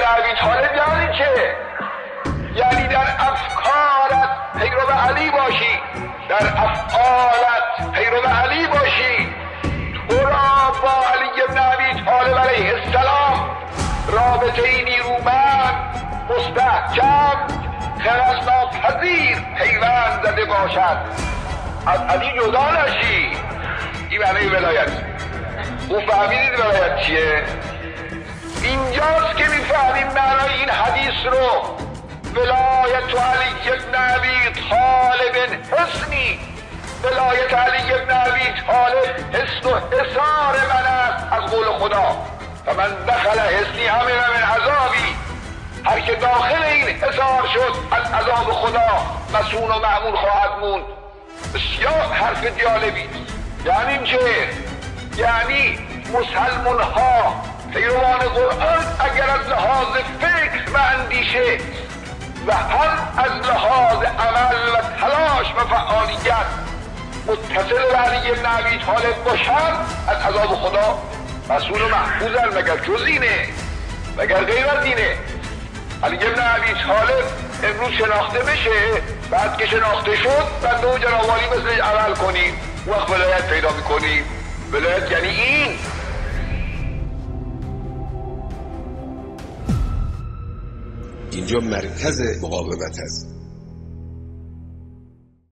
ابی طالب یعنی چه؟ یعنی در افکارت پیرو علی باشی، در افعالت پیرو علی باشی. تو را با علی بن ابی طالب علیه السلام رابطه نیرومند، مستحکم، خرس ناپذیر پیوند زده باشد. از علی جدا نشی. این معنی ولایت. او فهمیدید ولایت چیه؟ اینجاست که میفهمیم معنای این حدیث رو. ولایت علی بن ابی طالب حسنی، ولایت علی بن ابی طالب حسن و حصار من است از قول خدا. و من دخل حسنی همه من عذابی، هر که داخل این حصار شد از عذاب خدا مسئول و مأمون خواهد موند. بسیار حرف دیالبی. یعنی چه؟ یعنی مسلمان ها پیروان قرآن اگر از لحاظ فکر و اندیشه و هم از لحاظ عمل و تلاش و فعالیت متصل به علی بن ابی طالب باشند از عذاب خدا مسئول و محفوظن. مگر جز اینه؟ مگر غیر از اینه؟ علی بن ابی طالب امروز شناخته بشه، بعد که شناخته شد بنده و جنابعالی مثل عمل کنیم، وقت ولایت پیدا میکنیم. ولایت یعنی این. اینجا مرکز مقاومت است.